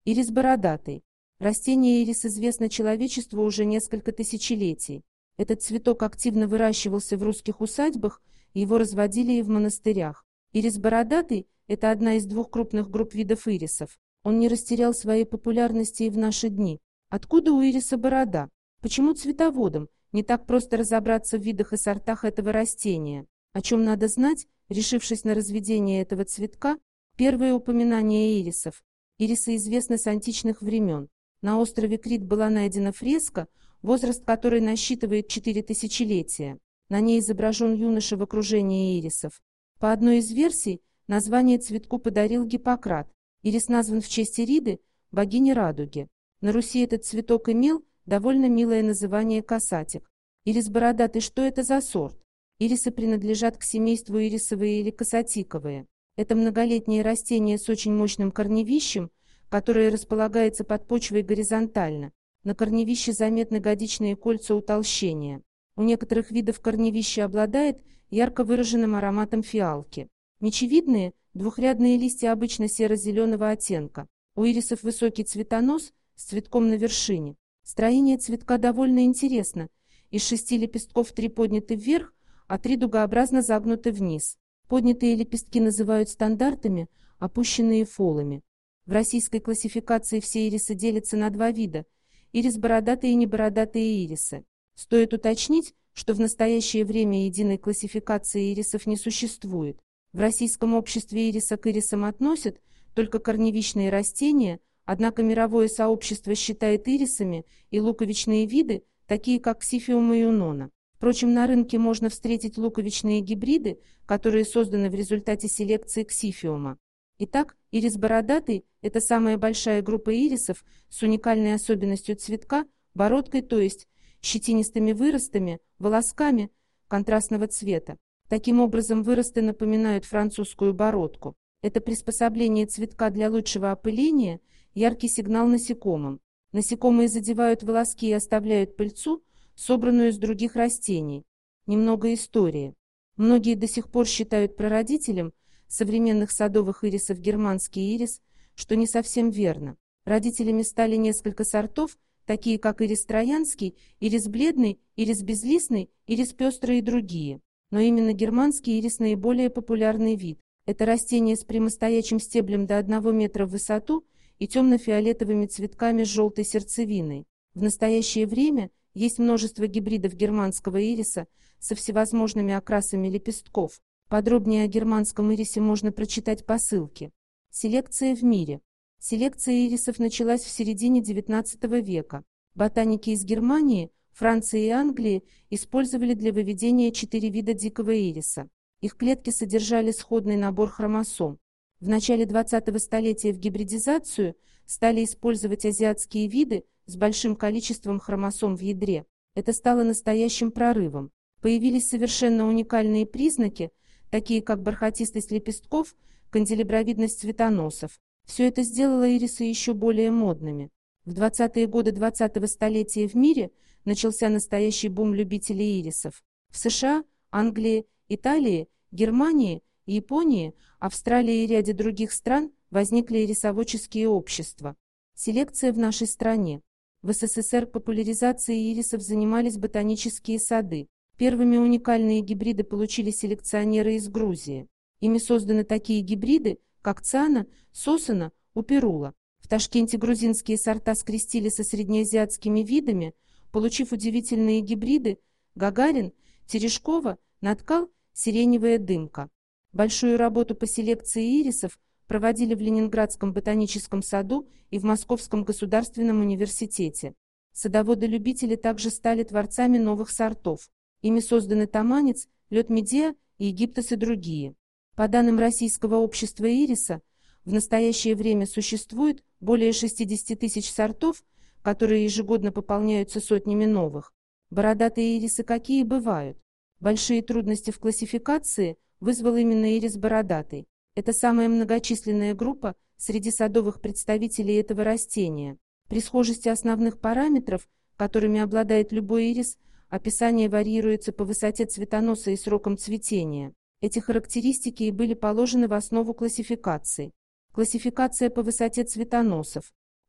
Ирис бородатый. Растение ирис известно человечеству уже несколько тысячелетий. Этот цветок активно выращивался в русских усадьбах, его разводили и в монастырях. Ирис бородатый – это одна из двух крупных групп видов ирисов. Он не растерял своей популярности и в наши дни. Откуда у ириса борода? Почему цветоводам не так просто разобраться в видах и сортах этого растения? О чем надо знать, решившись на разведение этого цветка? Первое упоминание ирисов. Ирисы известны с античных времен. На острове Крит была найдена фреска, возраст которой насчитывает 4 тысячелетия. На ней изображен юноша в окружении ирисов. По одной из версий, название цветку подарил Гиппократ. Ирис назван в честь Ириды, богини радуги. На Руси этот цветок имел довольно милое название касатик. Ирис бородатый, что это за сорт? Ирисы принадлежат к семейству ирисовые или касатиковые. Это многолетнее растение с очень мощным корневищем, которое располагается под почвой горизонтально. На корневище заметны годичные кольца утолщения. У некоторых видов корневище обладает ярко выраженным ароматом фиалки. Мечевидные, двухрядные листья обычно серо-зеленого оттенка. У ирисов высокий цветонос с цветком на вершине. Строение цветка довольно интересно. Из 6 лепестков 3 подняты вверх, а 3 дугообразно загнуты вниз. Поднятые лепестки называют стандартами, опущенные фолами. В российской классификации все ирисы делятся на 2 вида – ирис бородатые и небородатые ирисы. Стоит уточнить, что в настоящее время единой классификации ирисов не существует. В российском обществе ириса к ирисам относят только корневищные растения, однако мировое сообщество считает ирисами и луковичные виды, такие как ксифиум и юнона. Впрочем, на рынке можно встретить луковичные гибриды, которые созданы в результате селекции ксифиума. Итак, ирис бородатый – это самая большая группа ирисов с уникальной особенностью цветка, бородкой, то есть щетинистыми выростами, волосками контрастного цвета. Таким образом, выросты напоминают французскую бородку. Это приспособление цветка для лучшего опыления, яркий сигнал насекомым. Насекомые задевают волоски и оставляют пыльцу, собранную из других растений. Немного истории. Многие до сих пор считают прародителем современных садовых ирисов германский ирис, что не совсем верно. Родителями стали несколько сортов, такие как ирис троянский, ирис бледный, ирис безлистный, ирис пестрый и другие. Но именно германский ирис наиболее популярный вид. Это растение с прямостоячим стеблем до 1 метра в высоту и темно-фиолетовыми цветками с желтой сердцевиной. В настоящее время есть множество гибридов германского ириса со всевозможными окрасами лепестков. Подробнее о германском ирисе можно прочитать по ссылке. Селекция в мире. Селекция ирисов началась в середине XIX века. Ботаники из Германии, Франции и Англии использовали для выведения 4 вида дикого ириса. Их клетки содержали сходный набор хромосом. В начале 20-го столетия в гибридизацию стали использовать азиатские виды с большим количеством хромосом в ядре. Это стало настоящим прорывом. Появились совершенно уникальные признаки, такие как бархатистость лепестков, канделябровидность цветоносов. Все это сделало ирисы еще более модными. В 20-е годы 20-го столетия в мире начался настоящий бум любителей ирисов. В США, Англии, Италии, Германии, Японии, Австралии и ряде других стран возникли ирисоводческие общества. Селекция в нашей стране. В СССР популяризацией ирисов занимались ботанические сады. Первыми уникальные гибриды получили селекционеры из Грузии. Ими созданы такие гибриды, как Циана, Сосана, Уперула. В Ташкенте грузинские сорта скрестили со среднеазиатскими видами, получив удивительные гибриды Гагарин, Терешкова, Наткал, Сиреневая дымка. Большую работу по селекции ирисов проводили в Ленинградском ботаническом саду и в Московском государственном университете. Садоводы-любители также стали творцами новых сортов. Ими созданы Таманец, Лед Медеа, Египтос и другие. По данным Российского общества ириса, в настоящее время существует более 60 тысяч сортов, которые ежегодно пополняются сотнями новых. Бородатые ирисы какие бывают? Большие трудности в классификации вызвал именно ирис бородатый. Это самая многочисленная группа среди садовых представителей этого растения. При схожести основных параметров, которыми обладает любой ирис, описание варьируется по высоте цветоноса и срокам цветения. Эти характеристики и были положены в основу классификации. Классификация по высоте цветоносов.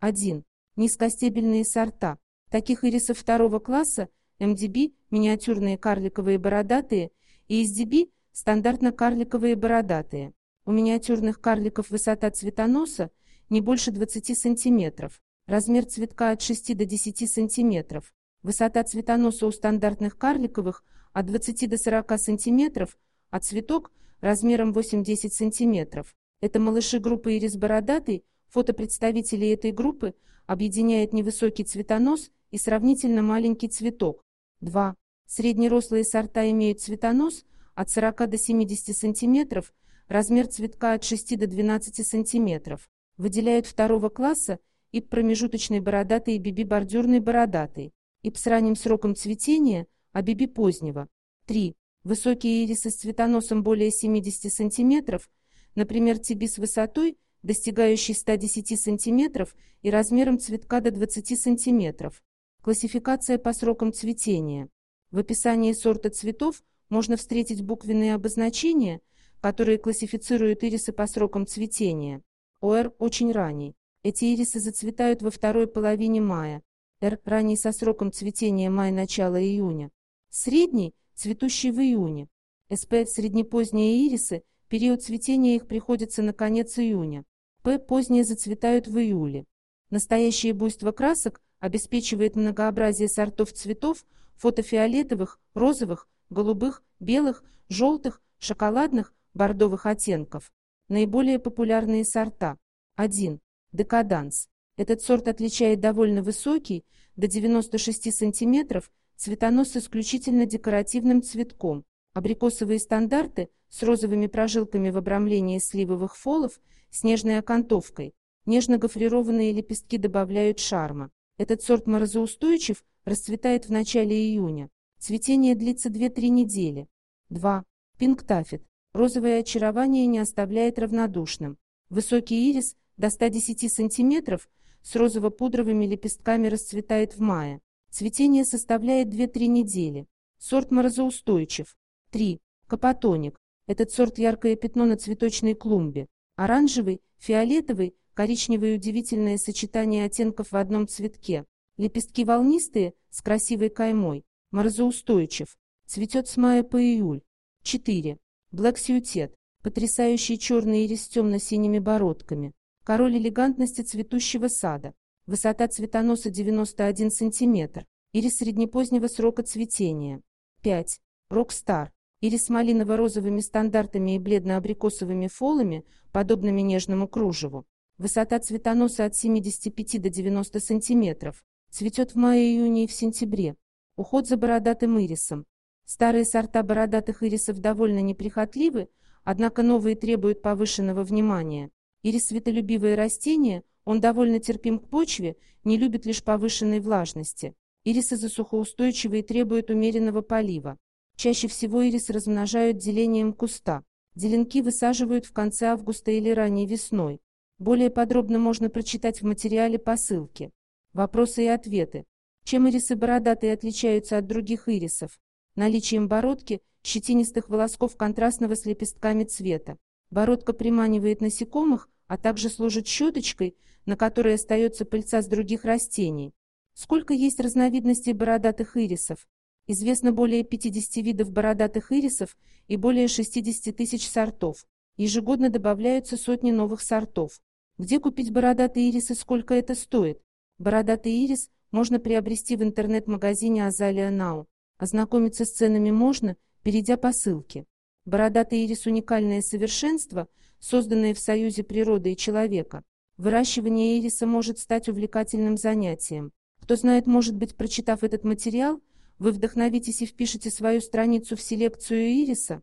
1. Низкостебельные сорта. Таких ирисов второго класса МДБ – миниатюрные карликовые бородатые, и SDB – стандартно-карликовые бородатые. У миниатюрных карликов высота цветоноса не больше 20 см, размер цветка от 6 до 10 см, высота цветоноса у стандартных карликовых от 20 до 40 см, а цветок размером 8-10 см. Это малыши группы ирис бородатый. Фото представителей этой группы объединяет невысокий цветонос и сравнительно маленький цветок. 2. Среднерослые сорта имеют цветонос от 40 до 70 см, размер цветка от 6 до 12 см. Выделяют второго класса ИП промежуточный бородатый и ББ бордюрный бородатый, ИП с ранним сроком цветения, а ББ позднего. 3. Высокие ирисы с цветоносом более 70 см, например, ТБ с высотой, достигающей 110 см и размером цветка до 20 см. Классификация по срокам цветения. В описании сорта цветов можно встретить буквенные обозначения, которые классифицируют ирисы по срокам цветения. ОР – очень ранний. Эти ирисы зацветают во второй половине мая. Р – ранний со сроком цветения май-начало июня. Средний – цветущий в июне. СП – среднепоздние ирисы, период цветения их приходится на конец июня. П – поздние зацветают в июле. Настоящее буйство красок обеспечивает многообразие сортов цветов, фотофиолетовых, розовых, голубых, белых, желтых, шоколадных, бордовых оттенков. Наиболее популярные сорта. 1. Декаданс. Этот сорт отличает довольно высокий, до 96 см, цветонос с исключительно декоративным цветком. Абрикосовые стандарты с розовыми прожилками в обрамлении сливовых фолов с нежной окантовкой. Нежно-гофрированные лепестки добавляют шарма. Этот сорт морозоустойчив, расцветает в начале июня. Цветение длится 2-3 недели. 2. Пинктаффет. Розовое очарование не оставляет равнодушным. Высокий ирис до 110 см с розово-пудровыми лепестками расцветает в мае. Цветение составляет 2-3 недели. Сорт морозоустойчив. 3. Капотоник. Этот сорт яркое пятно на цветочной клумбе. Оранжевый, фиолетовый, коричневый – удивительное сочетание оттенков в одном цветке. Лепестки волнистые, с красивой каймой. Морозоустойчив. Цветет с мая по июль. 4. Блэк Сьютет. Потрясающий черный ирис с темно-синими бородками. Король элегантности цветущего сада. Высота цветоноса 91 см. Ирис среднепозднего срока цветения. 5. Рокстар. Ирис с малиново-розовыми стандартами и бледно-абрикосовыми фолами, подобными нежному кружеву. Высота цветоноса от 75 до 90 см. Цветет в мае-июне и в сентябре. Уход за бородатым ирисом. Старые сорта бородатых ирисов довольно неприхотливы, однако новые требуют повышенного внимания. Ирис – светолюбивое растение, он довольно терпим к почве, не любит лишь повышенной влажности. Ирисы засухоустойчивы и требуют умеренного полива. Чаще всего ирис размножают делением куста. Деленки высаживают в конце августа или ранней весной. Более подробно можно прочитать в материале по ссылке. Вопросы и ответы. Чем ирисы бородатые отличаются от других ирисов? Наличием бородки, щетинистых волосков контрастного с лепестками цвета. Бородка приманивает насекомых, а также служит щеточкой, на которой остается пыльца с других растений. Сколько есть разновидностей бородатых ирисов? Известно более 50 видов бородатых ирисов и более 60 тысяч сортов. Ежегодно добавляются сотни новых сортов. Где купить бородатый ирис и сколько это стоит? Бородатый ирис можно приобрести в интернет-магазине Azalea Now. Ознакомиться с ценами можно, перейдя по ссылке. Бородатый ирис – уникальное совершенство, созданное в союзе природы и человека. Выращивание ириса может стать увлекательным занятием. Кто знает, может быть, прочитав этот материал, вы вдохновитесь и впишете свою страницу в селекцию ириса.